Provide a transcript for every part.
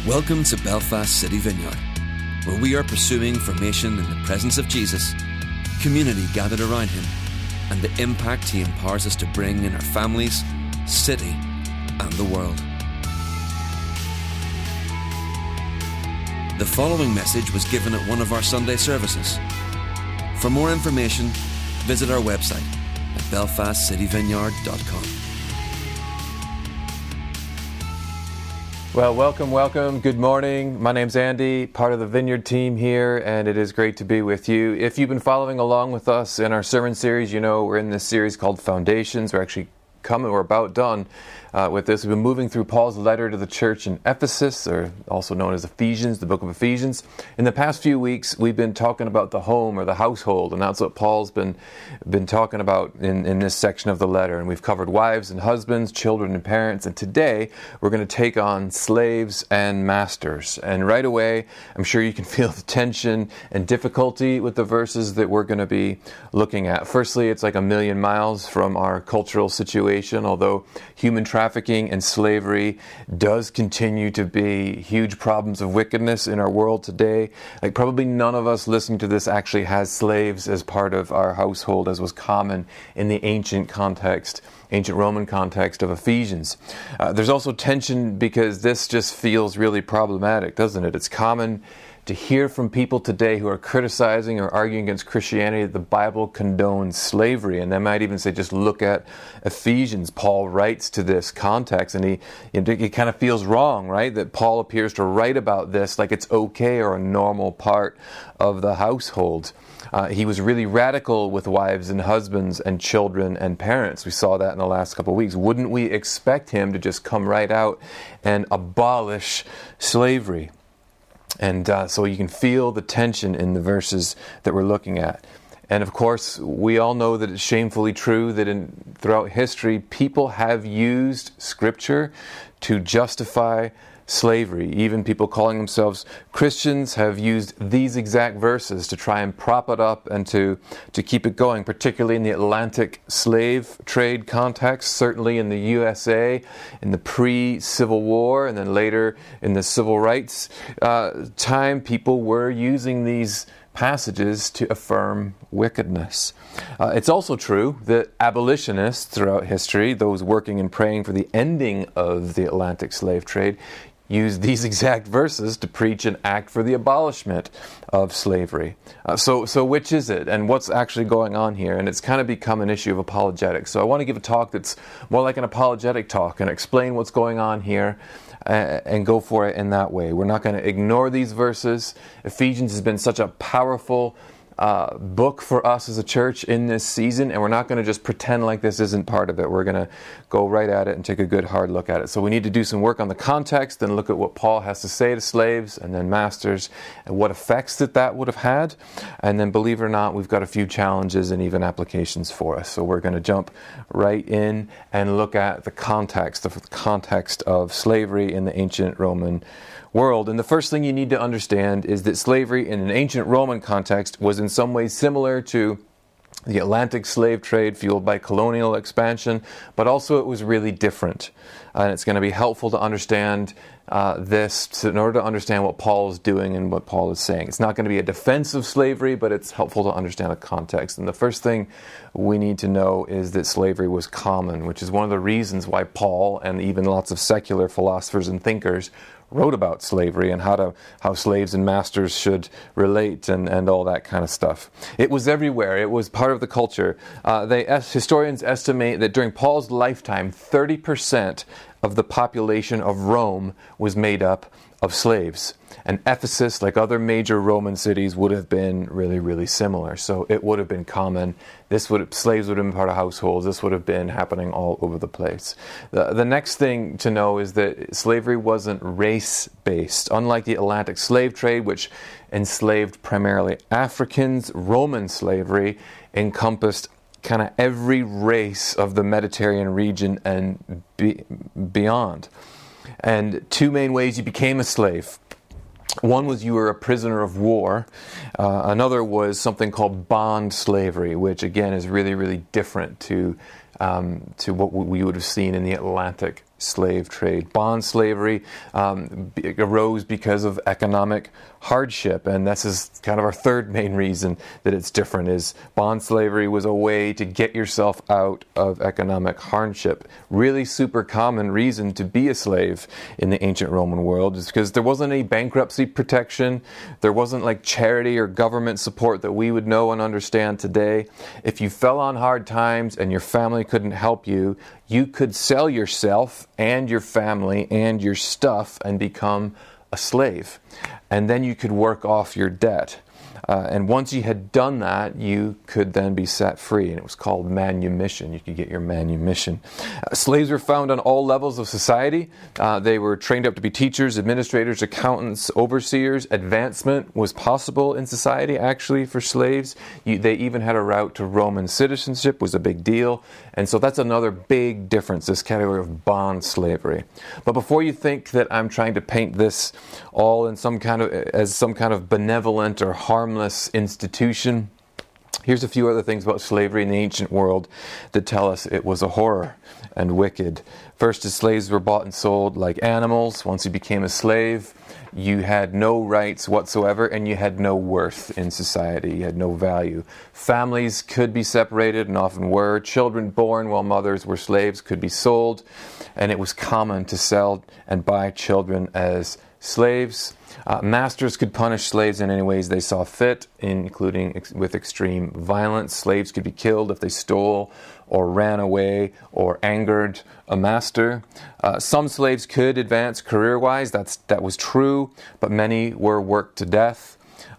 Welcome to Belfast City Vineyard, where we are pursuing formation in the presence of Jesus, community gathered around Him, and the impact He empowers us to bring in our families, city, and the world. The following message was given at one of our Sunday services. For more information, visit our website at belfastcityvineyard.com. Well, welcome. Good morning. My name's Andy, part of the Vineyard team here, and it is great to be with you. If you've been following along with us in our sermon series, you know we're in this series called Foundations. We're about done with this. We've been moving through Paul's letter to the church in Ephesus, or also known as Ephesians, the book of Ephesians. In the past few weeks, we've been talking about the home or the household, and that's what Paul's been talking about in this section of the letter. And we've covered wives and husbands, children and parents, and today we're going to take on slaves and masters. And right away, I'm sure you can feel the tension and difficulty with the verses that we're going to be looking at. Firstly, it's like a million miles from our cultural situation, although human trafficking and slavery does continue to be huge problems of wickedness in our world today. Like probably none of us listening to this actually has slaves as part of our household, as was common in the ancient Roman context of Ephesians. There's also tension because this just feels really problematic, doesn't it? It's common to hear from people today who are criticizing or arguing against Christianity that the Bible condones slavery. And they might even say, just look at Ephesians. Paul writes to this context, and he kind of feels wrong, right? That Paul appears to write about this like it's okay or a normal part of the household. He was really radical with wives and husbands and children and parents. We saw that in the last couple of weeks. Wouldn't we expect him to just come right out and abolish slavery? And so you can feel the tension in the verses that we're looking at. And of course, we all know that it's shamefully true that throughout history, people have used Scripture to justify slavery. Even people calling themselves Christians have used these exact verses to try and prop it up and to keep it going, particularly in the Atlantic slave trade context, certainly in the USA, in the pre-Civil War, and then later in the Civil Rights time, people were using these passages to affirm wickedness. It's also true that abolitionists throughout history, those working and praying for the ending of the Atlantic slave trade, used these exact verses to preach and act for the abolishment of slavery. So which is it? And what's actually going on here? And it's kind of become an issue of apologetics. So I want to give a talk that's more like an apologetic talk and explain what's going on here and go for it in that way. We're not going to ignore these verses. Ephesians has been such a powerful book for us as a church in this season, and we're not going to just pretend like this isn't part of it. We're going to go right at it and take a good hard look at it. So we need to do some work on the context, then look at what Paul has to say to slaves and then masters and what effects that would have had. And then, believe it or not, we've got a few challenges and even applications for us. So we're going to jump right in and look at the context of slavery in the ancient Roman world. And the first thing you need to understand is that slavery in an ancient Roman context was in some ways similar to the Atlantic slave trade fueled by colonial expansion, but also it was really different. And it's going to be helpful to understand this in order to understand what Paul is doing and what Paul is saying. It's not going to be a defense of slavery, but it's helpful to understand the context. And the first thing we need to know is that slavery was common, which is one of the reasons why Paul and even lots of secular philosophers and thinkers wrote about slavery and how slaves and masters should relate and all that kind of stuff. It was everywhere. It was part of the culture. Historians estimate that during Paul's lifetime, 30% of the population of Rome was made up of slaves. And Ephesus, like other major Roman cities, would have been really, really similar. So it would have been common. Slaves would have been part of households. This would have been happening all over the place. The next thing to know is that slavery wasn't race-based. Unlike the Atlantic slave trade, which enslaved primarily Africans, Roman slavery encompassed kind of every race of the Mediterranean region and beyond. And two main ways you became a slave. One was you were a prisoner of war. Another was something called bond slavery, which again is really, really different to what we would have seen in the Atlantic slave trade. Bond slavery arose because of economic hardship, and this is kind of our third main reason that it's different, is bond slavery was a way to get yourself out of economic hardship. Really super common reason to be a slave in the ancient Roman world is because there wasn't any bankruptcy protection, there wasn't like charity or government support that we would know and understand today. If you fell on hard times and your family couldn't help you, you could sell yourself and your family and your stuff and become a slave. And then you could work off your debt. And once you had done that, you could then be set free. And it was called manumission. You could get your manumission. Slaves were found on all levels of society. They were trained up to be teachers, administrators, accountants, overseers. Advancement was possible in society, actually, for slaves. They even had a route to Roman citizenship, was a big deal. And so that's another big difference, this category of bond slavery. But before you think that I'm trying to paint this all in some kind of benevolent or harmless institution, here's a few other things about slavery in the ancient world that tell us it was a horror and wicked. First, as slaves were bought and sold like animals. Once you became a slave, you had no rights whatsoever, and you had no worth in society. You had no value. Families could be separated, and often were. Children born while mothers were slaves could be sold, and it was common to sell and buy children as slaves. Masters could punish slaves in any ways they saw fit, including with extreme violence. Slaves could be killed if they stole or ran away or angered a master. Some slaves could advance career-wise, that was true, but many were worked to death.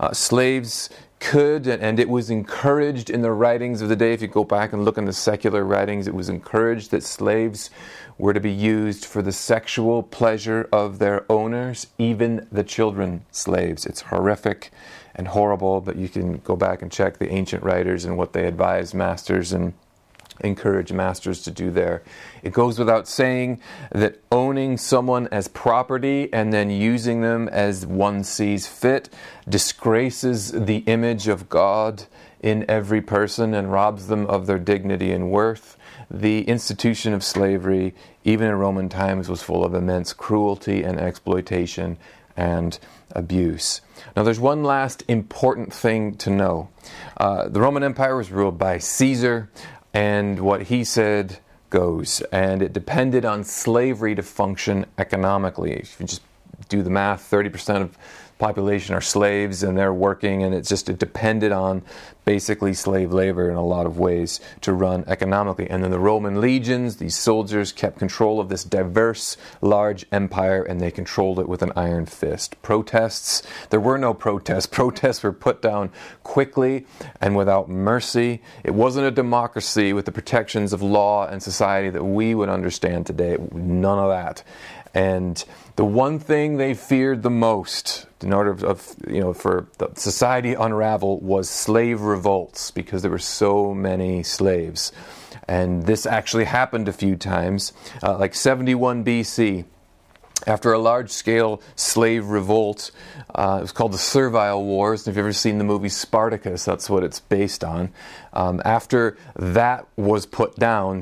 Slaves could, and it was encouraged in the writings of the day, if you go back and look in the secular writings, it was encouraged that slaves were to be used for the sexual pleasure of their owners, even the children slaves. It's horrific and horrible, but you can go back and check the ancient writers and what they advised masters and encourage masters to do there. It goes without saying that owning someone as property and then using them as one sees fit disgraces the image of God in every person and robs them of their dignity and worth. The institution of slavery, even in Roman times, was full of immense cruelty and exploitation and abuse. Now, there's one last important thing to know. The Roman Empire was ruled by Caesar, and what he said goes. And it depended on slavery to function economically. If you just do the math, 30% of population are slaves and they're working, and it depended on basically slave labor in a lot of ways to run economically. And then the Roman legions, these soldiers, kept control of this diverse, large empire, and they controlled it with an iron fist. Protests, there were no protests. Protests were put down quickly and without mercy. It wasn't a democracy with the protections of law and society that we would understand today. None of that. And the one thing they feared the most in order for the society to unravel was slave revolts, because there were so many slaves. And this actually happened a few times, like 71 BC. After a large-scale slave revolt, it was called the Servile Wars. If you've ever seen the movie Spartacus, that's what it's based on. After that was put down,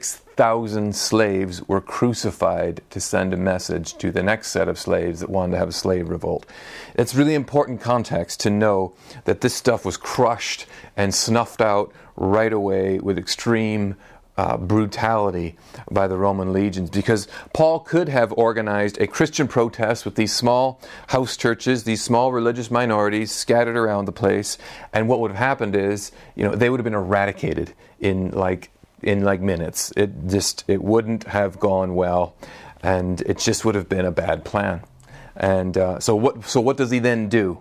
6,000 slaves were crucified to send a message to the next set of slaves that wanted to have a slave revolt. It's really important context to know that this stuff was crushed and snuffed out right away with extreme brutality by the Roman legions, because Paul could have organized a Christian protest with these small house churches, these small religious minorities scattered around the place, and what would have happened is, they would have been eradicated in minutes. It wouldn't have gone well, and it just would have been a bad plan. And so what does he then do?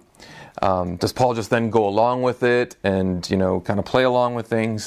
Does Paul just then go along with it and kind of play along with things?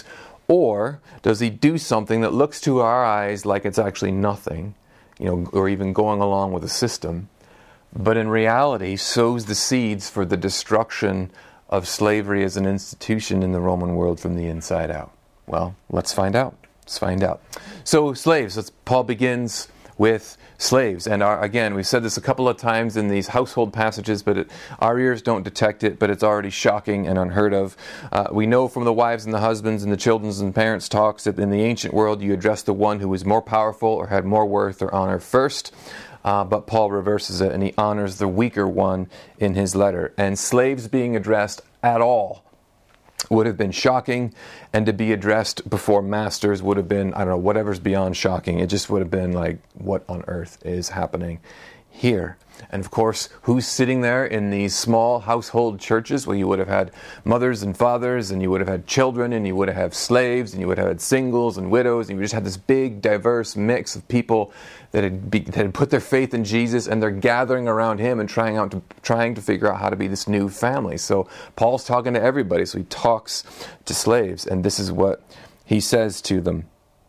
Or does he do something that looks to our eyes like it's actually nothing, or even going along with the system, but in reality sows the seeds for the destruction of slavery as an institution in the Roman world from the inside out? Well, let's find out. So slaves, Paul begins with slaves. And again, we've said this a couple of times in these household passages, but our ears don't detect it, but it's already shocking and unheard of. We know from the wives and the husbands and the children's and parents' talks that in the ancient world you address the one who was more powerful or had more worth or honor first. But Paul reverses it and he honors the weaker one in his letter. And slaves being addressed at all would have been shocking, and to be addressed before masters would have been, I don't know, whatever's beyond shocking. It just would have been like, what on earth is happening here? And of course, who's sitting there in these small household churches? Well, you would have had mothers and fathers, and you would have had children, and you would have had slaves, and you would have had singles and widows, and you just had this big, diverse mix of people that had put their faith in Jesus, and they're gathering around him and trying to figure out how to be this new family. So Paul's talking to everybody, so he talks to slaves, and this is what he says to them.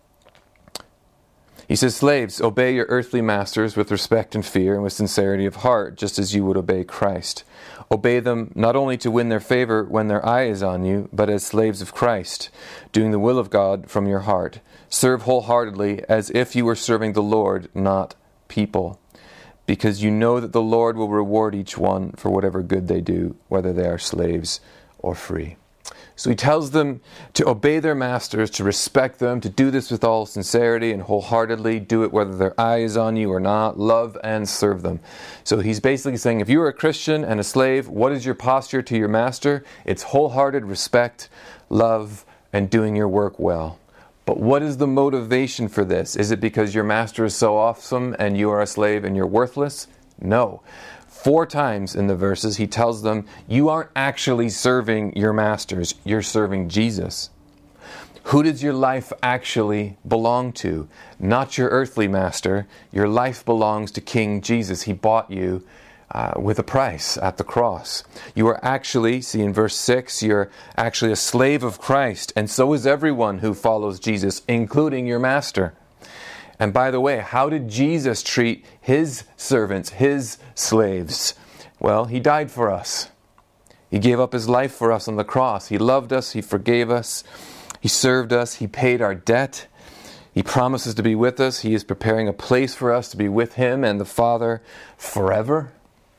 He says, "Slaves, obey your earthly masters with respect and fear and with sincerity of heart, just as you would obey Christ. Obey them not only to win their favor when their eye is on you, but as slaves of Christ, doing the will of God from your heart. Serve wholeheartedly as if you were serving the Lord, not people, because you know that the Lord will reward each one for whatever good they do, whether they are slaves or free." So he tells them to obey their masters, to respect them, to do this with all sincerity and wholeheartedly, do it whether their eye is on you or not, love and serve them. So he's basically saying, if you are a Christian and a slave, what is your posture to your master? It's wholehearted respect, love, and doing your work well. But what is the motivation for this? Is it because your master is so awesome and you are a slave and you're worthless? No. 4 times in the verses, he tells them, you aren't actually serving your masters, you're serving Jesus. Who does your life actually belong to? Not your earthly master. Your life belongs to King Jesus. He bought you with a price at the cross. You are actually, see in verse 6, you're actually a slave of Christ, and so is everyone who follows Jesus, including your master. And by the way, how did Jesus treat his servants, his slaves? Well, he died for us. He gave up his life for us on the cross. He loved us. He forgave us. He served us. He paid our debt. He promises to be with us. He is preparing a place for us to be with him and the Father forever.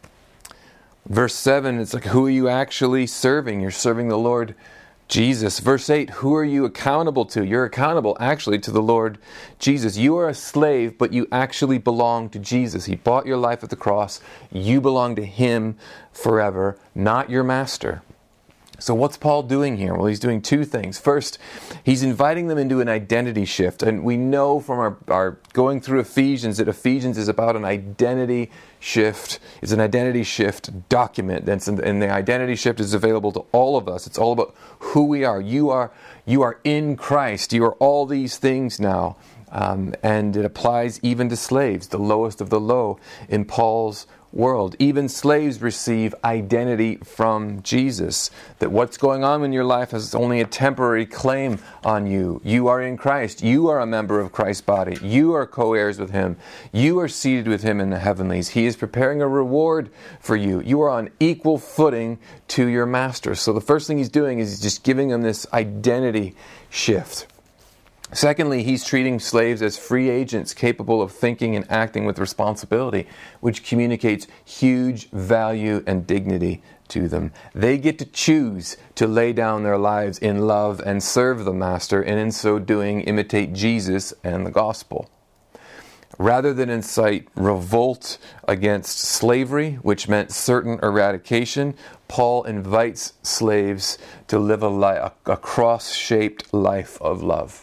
Verse 7, it's like, who are you actually serving? You're serving the Lord Jesus. Verse 8, who are you accountable to? You're accountable actually to the Lord Jesus. You are a slave, but you actually belong to Jesus. He bought your life at the cross. You belong to him forever, not your master. So what's Paul doing here? Well, he's doing 2 things. First, he's inviting them into an identity shift. And we know from our going through Ephesians that Ephesians is about an identity shift. It's an identity shift document. And the identity shift is available to all of us. It's all about who we are. You are in Christ. You are all these things now. And it applies even to slaves, the lowest of the low in Paul's world. Even slaves receive identity from Jesus. That what's going on in your life has only a temporary claim on you. You are in Christ. You are a member of Christ's body. You are co-heirs with him. You are seated with him in the heavenlies. He is preparing a reward for you. You are on equal footing to your master. So the first thing he's doing is he's just giving them this identity shift. Secondly, he's treating slaves as free agents capable of thinking and acting with responsibility, which communicates huge value and dignity to them. They get to choose to lay down their lives in love and serve the master, and in so doing imitate Jesus and the gospel. Rather than incite revolt against slavery, which meant certain eradication, Paul invites slaves to live a cross-shaped life of love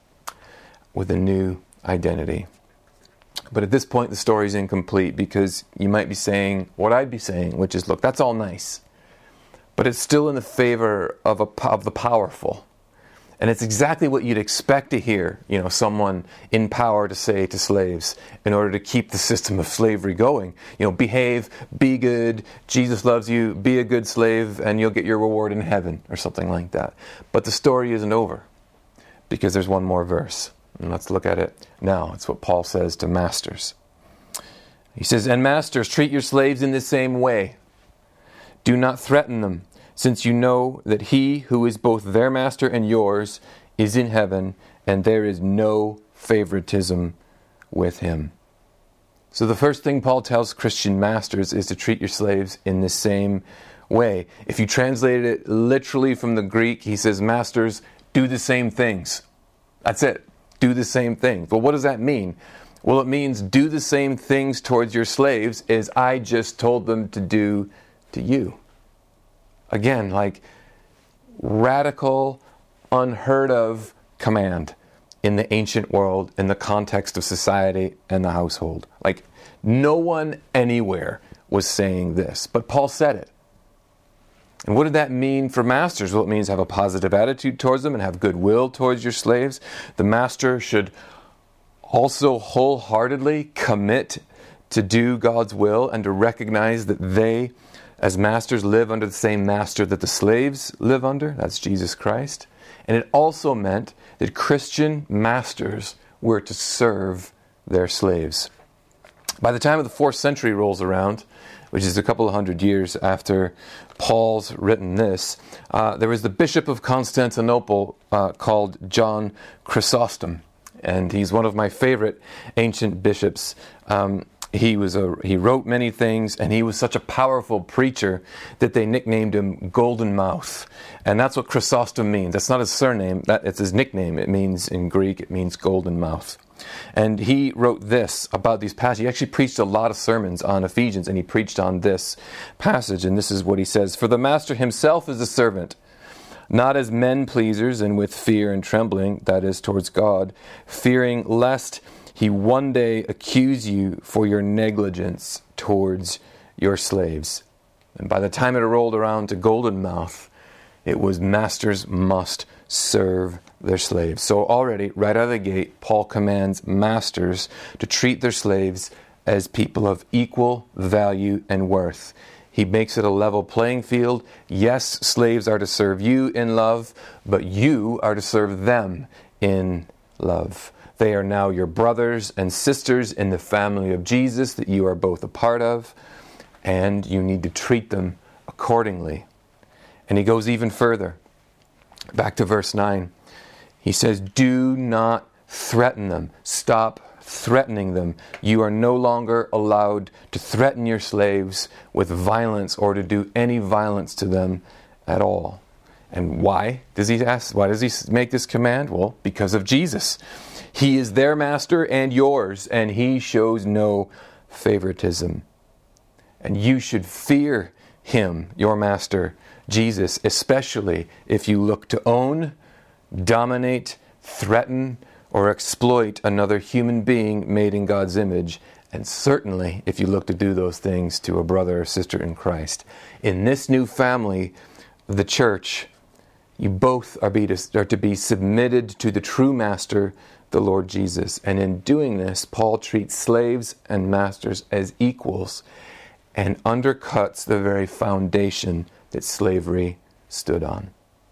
with a new identity. But at this point, the story is incomplete, because you might be saying what I'd be saying, which is, look, that's all nice, but it's still in the favor of the powerful. And it's exactly what you'd expect to hear, someone in power to say to slaves in order to keep the system of slavery going. Behave, be good, Jesus loves you, be a good slave, and you'll get your reward in heaven, or something like that. But the story isn't over, because there's one more verse. And let's look at it now. It's what Paul says to masters. He says, "And masters, treat your slaves in the same way. Do not threaten them, since you know that he who is both their master and yours is in heaven, and there is no favoritism with him." So the first thing Paul tells Christian masters is to treat your slaves in the same way. If you translated it literally from the Greek, he says, masters, do the same things. That's it. Do the same things. But what does that mean? Well, it means do the same things towards your slaves as I just told them to do to you. Again, like radical, unheard of command in the ancient world, in the context of society and the household. Like, no one anywhere was saying this, but Paul said it. And what did that mean for masters? Well, it means have a positive attitude towards them and have goodwill towards your slaves. The master should also wholeheartedly commit to do God's will and to recognize that they, as masters, live under the same master that the slaves live under. That's Jesus Christ. And it also meant that Christian masters were to serve their slaves. By the time of the 4th century rolls around, which is a couple of hundred years after Paul's written this, there was the Bishop of Constantinople called John Chrysostom. And he's one of my favorite ancient bishops. He wrote many things, and he was such a powerful preacher that they nicknamed him Golden Mouth. And that's what Chrysostom means. That's not his surname, it's his nickname. It means, in Greek, it means Golden Mouth. And he wrote this about these passages. He actually preached a lot of sermons on Ephesians, and he preached on this passage. And this is what he says: "For the master himself is a servant, not as men pleasers and with fear and trembling, that is, towards God, fearing lest he one day accuse you for your negligence towards your slaves." And by the time it rolled around to Golden Mouth, it was masters must serve their slaves. So already, right out of the gate, Paul commands masters to treat their slaves as people of equal value and worth. He makes it a level playing field. Yes, slaves are to serve you in love, but you are to serve them in love. They are now your brothers and sisters in the family of Jesus that you are both a part of, and you need to treat them accordingly. And he goes even further. Back to verse 9. He says, "Do not threaten them. Stop threatening them. You are no longer allowed to threaten your slaves with violence or to do any violence to them at all." And why does he ask? Why does he make this command? Well, because of Jesus. He is their master and yours, and he shows no favoritism. And you should fear him, your master, Jesus, especially if you look to own, dominate, threaten, or exploit another human being made in God's image, and certainly if you look to do those things to a brother or sister in Christ. In this new family, the church, you both are to be submitted to the true master, the Lord Jesus. And in doing this, Paul treats slaves and masters as equals and undercuts the very foundation that slavery stood on.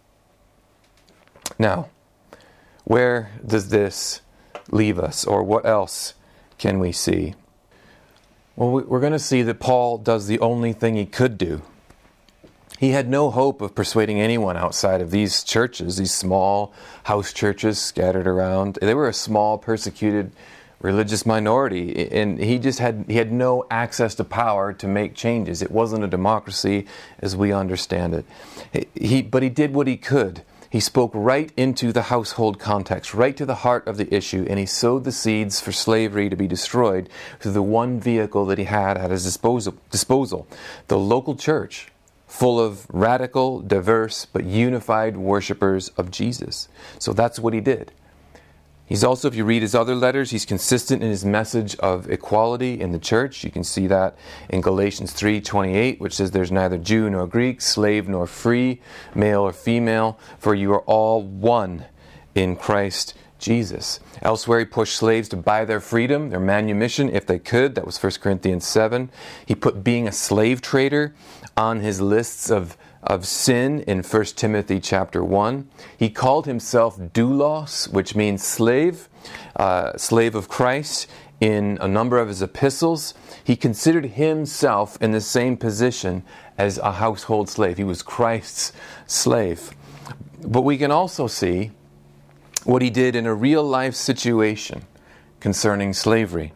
Now, where does this leave us, or what else can we see? Well, we're going to see that Paul does the only thing he could do. He had no hope of persuading anyone outside of these churches, these small house churches scattered around. They were a small, persecuted religious minority, and he had no access to power to make changes. It wasn't a democracy as we understand it. But he did what he could. He spoke right into the household context, right to the heart of the issue, and he sowed the seeds for slavery to be destroyed through the one vehicle that he had at his disposal, the local church, full of radical, diverse, but unified worshipers of Jesus. So that's what he did. He's also, if you read his other letters, he's consistent in his message of equality in the church. You can see that in Galatians 3:28, which says, "There's neither Jew nor Greek, slave nor free, male or female, for you are all one in Christ Jesus." Elsewhere, he pushed slaves to buy their freedom, their manumission, if they could. That was 1 Corinthians 7. He put being a slave trader on his lists of sin in 1 Timothy chapter 1. He called himself doulos, which means slave of Christ, in a number of his epistles. He considered himself in the same position as a household slave. He was Christ's slave. But we can also see what he did in a real life situation concerning slavery.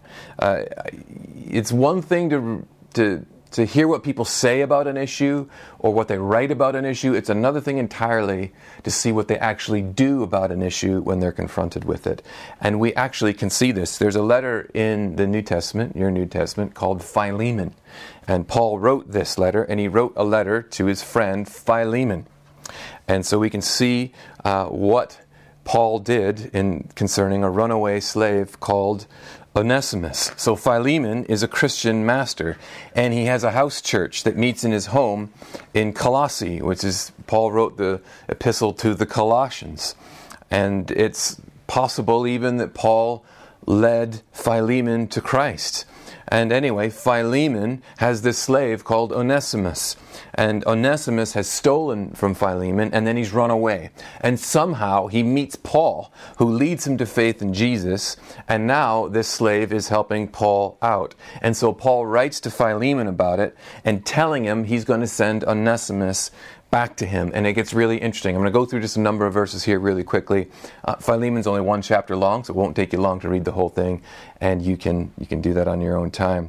It's one thing to hear what people say about an issue or what they write about an issue. It's another thing entirely to see what they actually do about an issue when they're confronted with it. And we actually can see this. There's a letter in the New Testament, your New Testament, called Philemon. And Paul wrote this letter, and he wrote a letter to his friend Philemon. And so we can see what Paul did in concerning a runaway slave called Onesimus. So Philemon is a Christian master, and he has a house church that meets in his home in Colossae, which is, Paul wrote the epistle to the Colossians. And it's possible even that Paul led Philemon to Christ. And anyway, Philemon has this slave called Onesimus. And Onesimus has stolen from Philemon, and then he's run away. And somehow he meets Paul, who leads him to faith in Jesus, and now this slave is helping Paul out. And so Paul writes to Philemon about it, and telling him he's going to send Onesimus back to him. And it gets really interesting. I'm going to go through just a number of verses here really quickly. Philemon's only one chapter long, so it won't take you long to read the whole thing, and you can do that on your own time.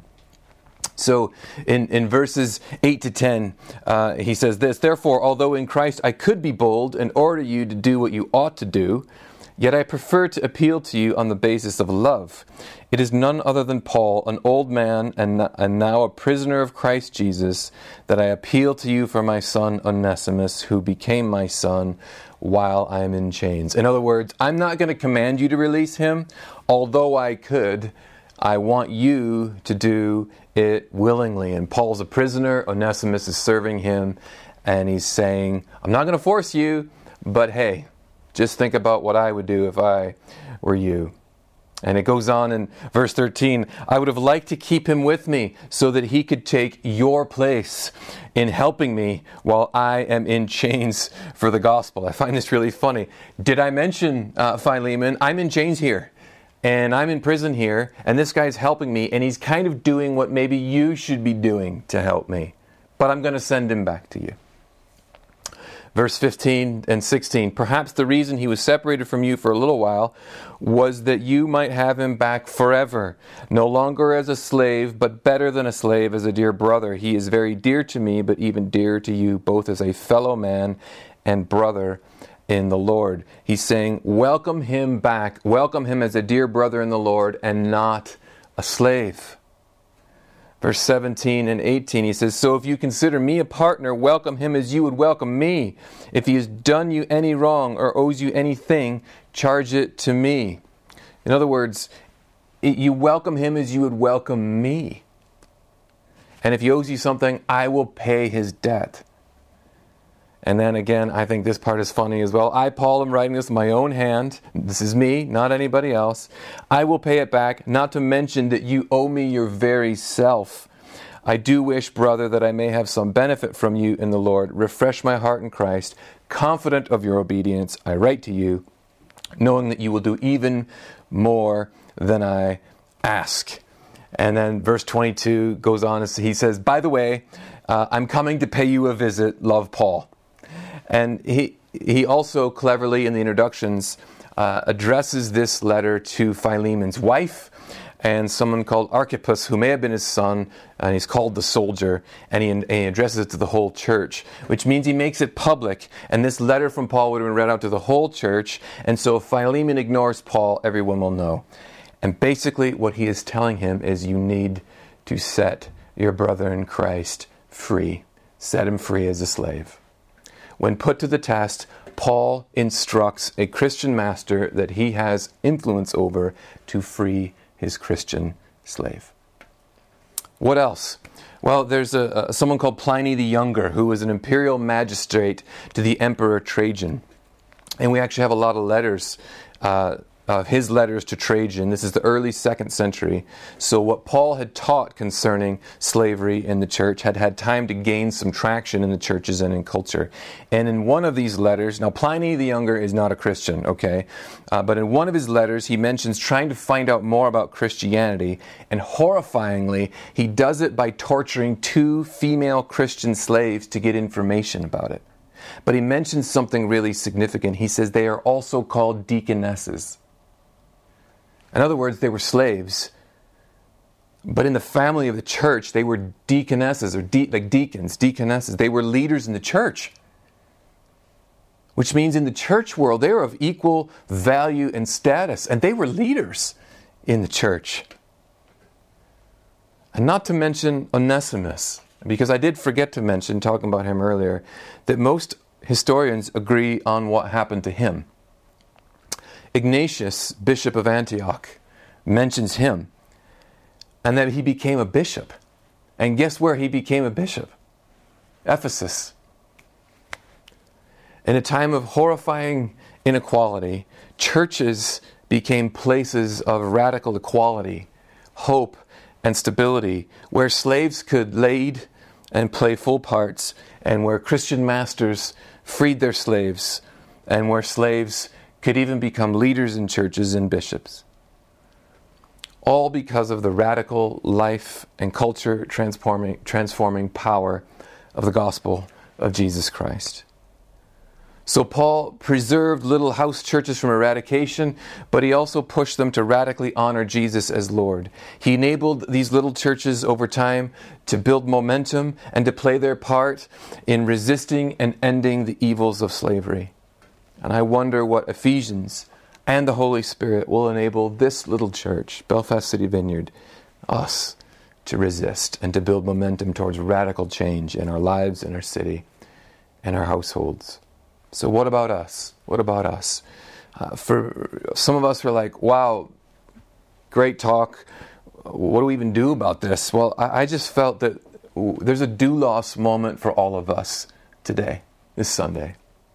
So in verses 8 to 10, he says this, "Therefore, although in Christ I could be bold and order you to do what you ought to do, yet I prefer to appeal to you on the basis of love. It is none other than Paul, an old man and now a prisoner of Christ Jesus, that I appeal to you for my son Onesimus, who became my son while I am in chains." In other words, I'm not going to command you to release him, although I could. I want you to do it willingly. And Paul's a prisoner, Onesimus is serving him, and he's saying, I'm not going to force you, but hey, just think about what I would do if I were you. And it goes on in verse 13, "I would have liked to keep him with me so that he could take your place in helping me while I am in chains for the gospel." I find this really funny. Did I mention Philemon? I'm in chains here. And I'm in prison here, and this guy's helping me, and he's kind of doing what maybe you should be doing to help me. But I'm going to send him back to you. Verse 15 and 16, "Perhaps the reason he was separated from you for a little while was that you might have him back forever, no longer as a slave, but better than a slave, as a dear brother. He is very dear to me, but even dearer to you, both as a fellow man and brother in the Lord." He's saying, welcome him back. Welcome him as a dear brother in the Lord and not a slave. Verse 17 and 18, he says, "So if you consider me a partner, welcome him as you would welcome me. If he has done you any wrong or owes you anything, charge it to me." In other words, you welcome him as you would welcome me. And if he owes you something, I will pay his debt. And then again, I think this part is funny as well. "I, Paul, am writing this in my own hand." This is me, not anybody else. "I will pay it back, not to mention that you owe me your very self. I do wish, brother, that I may have some benefit from you in the Lord. Refresh my heart in Christ. Confident of your obedience, I write to you, knowing that you will do even more than I ask." And then verse 22 goes on, he says, "By the way, I'm coming to pay you a visit. Love, Paul." And he also cleverly in the introductions addresses this letter to Philemon's wife and someone called Archippus, who may have been his son, and he's called the soldier, and he addresses it to the whole church, which means he makes it public. And this letter from Paul would have been read out to the whole church, and so if Philemon ignores Paul, everyone will know. And basically what he is telling him is you need to set your brother in Christ free. Set him free as a slave. When put to the test, Paul instructs a Christian master that he has influence over to free his Christian slave. What else? Well, there's someone called Pliny the Younger, who was an imperial magistrate to the Emperor Trajan. And we actually have a lot of letters his letters to Trajan. This is the early 2nd century. So what Paul had taught concerning slavery in the church had had time to gain some traction in the churches and in culture. And in one of these letters, now Pliny the Younger is not a Christian, okay? But in one of his letters, he mentions trying to find out more about Christianity. And horrifyingly, he does it by torturing 2 female Christian slaves to get information about it. But he mentions something really significant. He says they are also called deaconesses. In other words, they were slaves. But in the family of the church, they were deaconesses, or like deacons, deaconesses. They were leaders in the church. Which means in the church world, they were of equal value and status. And they were leaders in the church. And not to mention Onesimus. Because I did forget to mention, talking about him earlier, that most historians agree on what happened to him. Ignatius, Bishop of Antioch, mentions him. And that he became a bishop. And guess where he became a bishop? Ephesus. In a time of horrifying inequality, churches became places of radical equality, hope, and stability, where slaves could lead and play full parts, and where Christian masters freed their slaves, and where slaves could even become leaders in churches and bishops. All because of the radical life and culture transforming power of the gospel of Jesus Christ. So Paul preserved little house churches from eradication, but he also pushed them to radically honor Jesus as Lord. He enabled these little churches over time to build momentum and to play their part in resisting and ending the evils of slavery. And I wonder what Ephesians and the Holy Spirit will enable this little church, Belfast City Vineyard, us, to resist and to build momentum towards radical change in our lives, in our city, and our households. So what about us? What about us? For some of us are like, wow, great talk. What do we even do about this? Well, I just felt that there's a doulos moment for all of us today, this Sunday.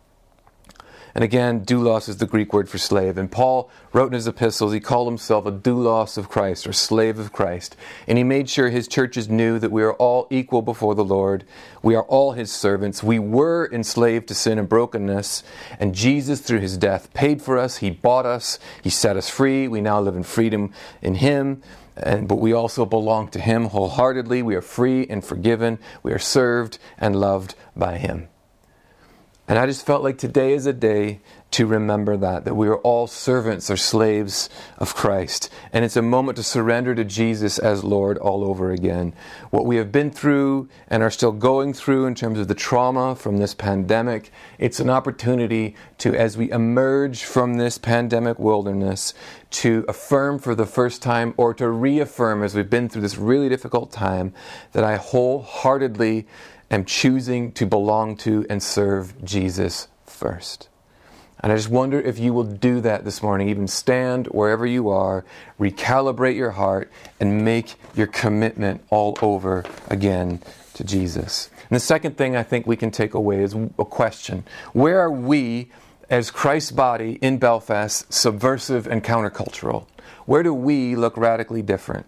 And again, doulos is the Greek word for slave. And Paul wrote in his epistles, he called himself a doulos of Christ, or slave of Christ. And he made sure his churches knew that we are all equal before the Lord. We are all his servants. We were enslaved to sin and brokenness. And Jesus, through his death, paid for us. He bought us. He set us free. We now live in freedom in him. But we also belong to him wholeheartedly. We are free and forgiven. We are served and loved by him. And I just felt like today is a day to remember that we are all servants or slaves of Christ. And it's a moment to surrender to Jesus as Lord all over again. What we have been through and are still going through in terms of the trauma from this pandemic, it's an opportunity to, as we emerge from this pandemic wilderness, to affirm for the first time, or to reaffirm as we've been through this really difficult time, that I wholeheartedly am choosing to belong to and serve Jesus first. And I just wonder if you will do that this morning. Even stand wherever you are, recalibrate your heart, and make your commitment all over again to Jesus. And the second thing I think we can take away is a question. Where are we, as Christ's body in Belfast, subversive and countercultural? Where do we look radically different?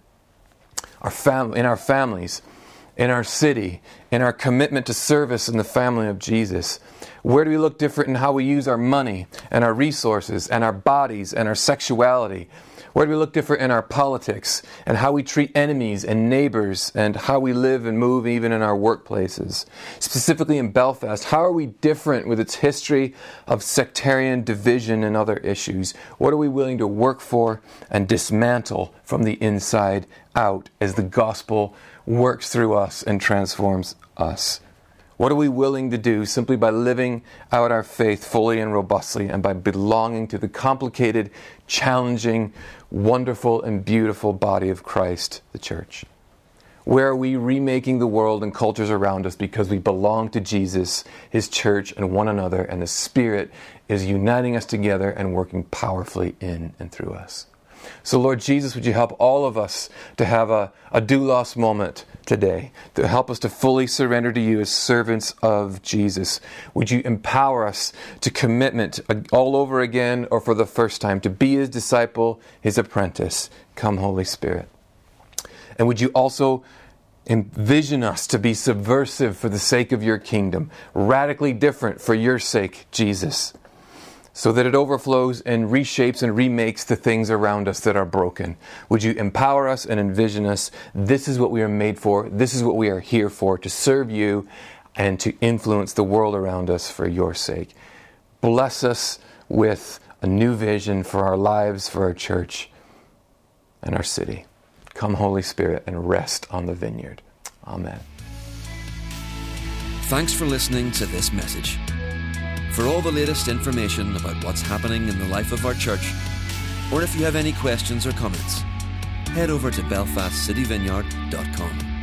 In our families, in our city, in our commitment to service in the family of Jesus? Where do we look different in how we use our money and our resources and our bodies and our sexuality? Where do we look different in our politics and how we treat enemies and neighbors and how we live and move even in our workplaces? Specifically in Belfast, how are we different with its history of sectarian division and other issues? What are we willing to work for and dismantle from the inside out as the gospel works through us and transforms us? What are we willing to do simply by living out our faith fully and robustly and by belonging to the complicated, challenging, wonderful and beautiful body of Christ, the church? Where are we remaking the world and cultures around us because we belong to Jesus, his church, and one another, and the Spirit is uniting us together and working powerfully in and through us? So Lord Jesus, would you help all of us to have a doulos moment today, to help us to fully surrender to you as servants of Jesus? Would you empower us to commitment all over again, or for the first time, to be his disciple, his apprentice? Come, Holy Spirit. And would you also envision us to be subversive for the sake of your kingdom, radically different for your sake, Jesus, so that it overflows and reshapes and remakes the things around us that are broken. Would you empower us and envision us? This is what we are made for. This is what we are here for, to serve you and to influence the world around us for your sake. Bless us with a new vision for our lives, for our church. and our city. Come, Holy Spirit, and rest on the vineyard. Amen. Thanks for listening to this message. For all the latest information about what's happening in the life of our church, or if you have any questions or comments, head over to belfastcityvineyard.com.